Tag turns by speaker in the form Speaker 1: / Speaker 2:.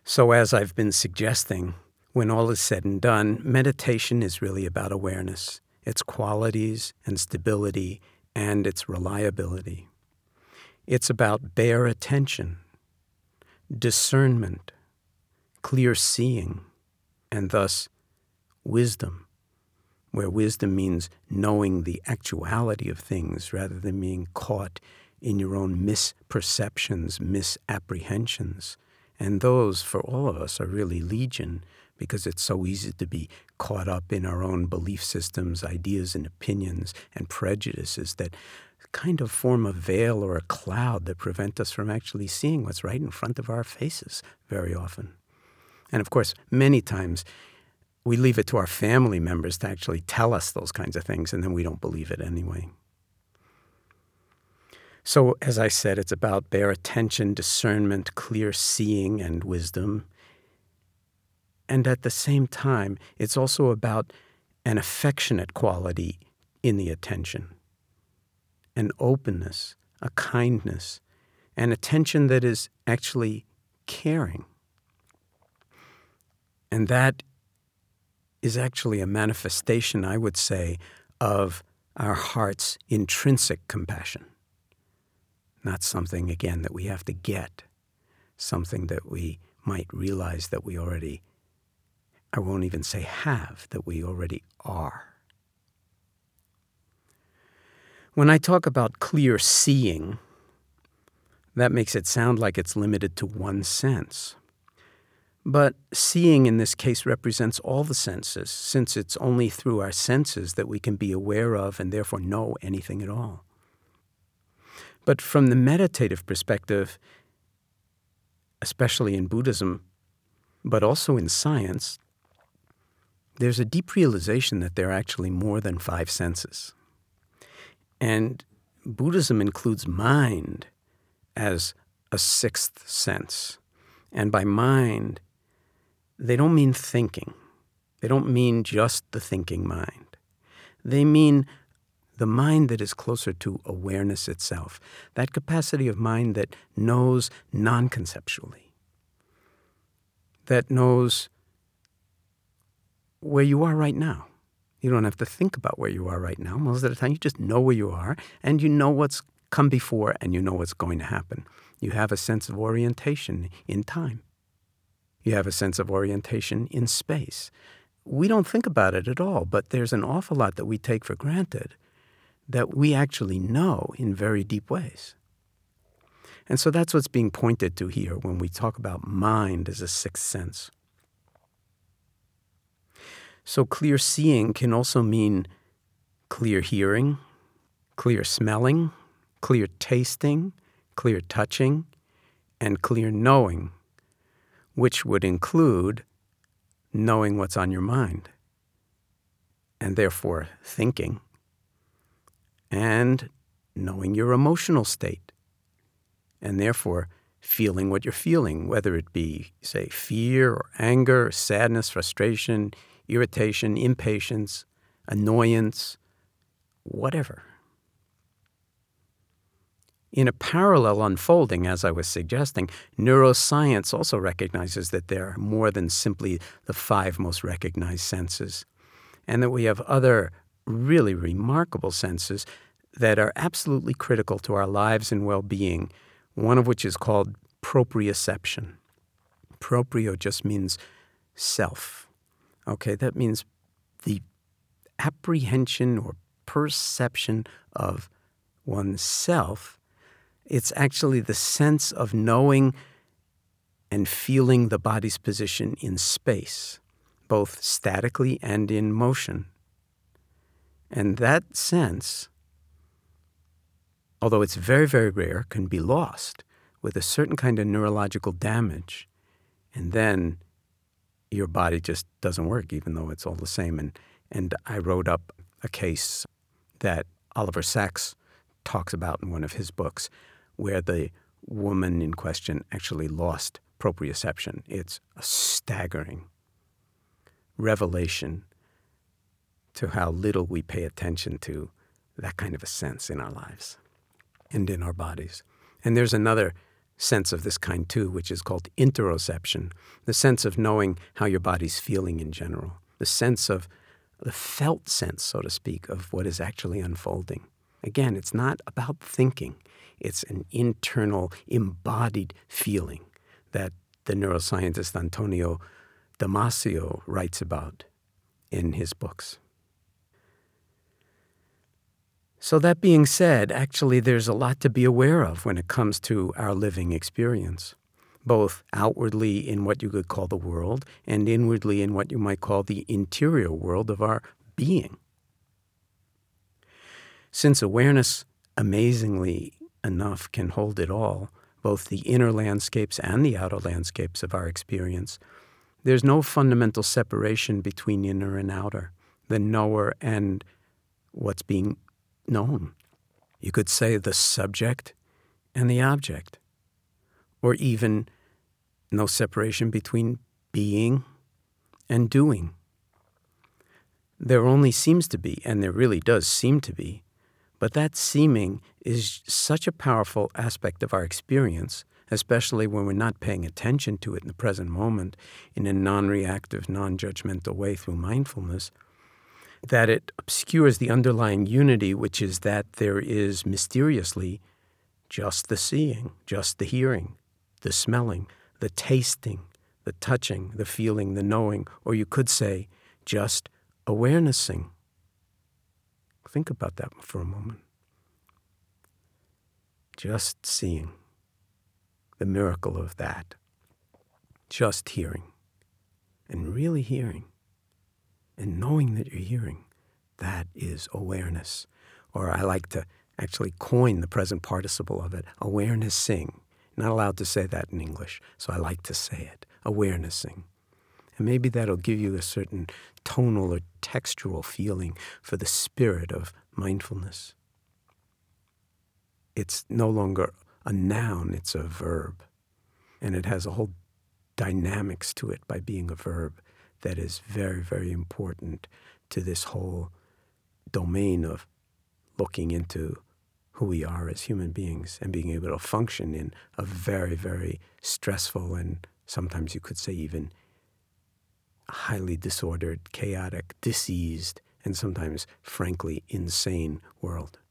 Speaker 1: So as I've been suggesting, when all is said and done, meditation is really about awareness, its qualities and stability, and its reliability. It's about bare attention, discernment, clear seeing, and thus wisdom, where wisdom means knowing the actuality of things rather than being caught in your own misperceptions, misapprehensions. And those, for all of us, are really legion, because it's so easy to be caught up in our own belief systems, ideas and opinions and prejudices that kind of form a veil or a cloud that prevent us from actually seeing what's right in front of our faces very often. And of course, many times we leave it to our family members to actually tell us those kinds of things, and then we don't believe it anyway. So, as I said, it's about bare attention, discernment, clear seeing, and wisdom. And at the same time, it's also about an affectionate quality in the attention, an openness, a kindness, an attention that is actually caring. And that is actually a manifestation, I would say, of our heart's intrinsic compassion. Not something, again, that we have to get, something that we might realize that we already, I won't even say have, that we already are. When I talk about clear seeing, that makes it sound like it's limited to one sense. But seeing in this case represents all the senses, since it's only through our senses that we can be aware of and therefore know anything at all. But from the meditative perspective, especially in Buddhism, but also in science, there's a deep realization that there are actually more than 5 senses. And Buddhism includes mind as a 6th sense. And by mind, they don't mean thinking. They don't mean just the thinking mind. They mean the mind that is closer to awareness itself, that capacity of mind that knows non-conceptually, that knows where you are right now. You don't have to think about where you are right now. Most of the time, you just know where you are, and you know what's come before, and you know what's going to happen. You have a sense of orientation in time. You have a sense of orientation in space. We don't think about it at all, but there's an awful lot that we take for granted that we actually know in very deep ways. And so that's what's being pointed to here when we talk about mind as a 6th sense. So clear seeing can also mean clear hearing, clear smelling, clear tasting, clear touching, and clear knowing, which would include knowing what's on your mind, and therefore thinking, and knowing your emotional state, and therefore feeling what you're feeling, whether it be, say, fear or anger, or sadness, frustration, irritation, impatience, annoyance, whatever. In a parallel unfolding, as I was suggesting, neuroscience also recognizes that there are more than simply the 5 most recognized senses, and that we have other really remarkable senses that are absolutely critical to our lives and well-being, one of which is called proprioception. Proprio just means self. Okay, that means the apprehension or perception of oneself. It's actually the sense of knowing and feeling the body's position in space, both statically and in motion. And that sense, although it's very, very rare, can be lost with a certain kind of neurological damage. And then your body just doesn't work, even though it's all the same. And I wrote up a case that Oliver Sacks talks about in one of his books, where the woman in question actually lost proprioception. It's a staggering revelation to how little we pay attention to that kind of a sense in our lives and in our bodies. And there's another sense of this kind too, which is called interoception, the sense of knowing how your body's feeling in general, the sense of the felt sense, so to speak, of what is actually unfolding. Again, it's not about thinking. It's an internal, embodied feeling that the neuroscientist Antonio Damasio writes about in his books. So that being said, actually there's a lot to be aware of when it comes to our living experience, both outwardly in what you could call the world and inwardly in what you might call the interior world of our being. Since awareness, amazingly enough, can hold it all, both the inner landscapes and the outer landscapes of our experience, there's no fundamental separation between inner and outer, the knower and what's being known. You could say the subject and the object, or even no separation between being and doing. There only seems to be, and there really does seem to be, but that seeming is such a powerful aspect of our experience, especially when we're not paying attention to it in the present moment in a non-reactive, non-judgmental way through mindfulness, that it obscures the underlying unity, which is that there is mysteriously just the seeing, just the hearing, the smelling, the tasting, the touching, the feeling, the knowing, or you could say just awarenessing. Think about that for a moment. Just seeing, the miracle of that. Just hearing, and really hearing. And knowing that you're hearing, that is awareness. Or I like to actually coin the present participle of it, awarenessing. Not allowed to say that in English, so I like to say it, awarenessing. And maybe that'll give you a certain tonal or textural feeling for the spirit of mindfulness. It's no longer a noun, it's a verb. And it has a whole dynamics to it by being a verb that is very, very important to this whole domain of looking into who we are as human beings and being able to function in a very, very stressful and sometimes you could say even highly disordered, chaotic, diseased, and sometimes, frankly, insane world.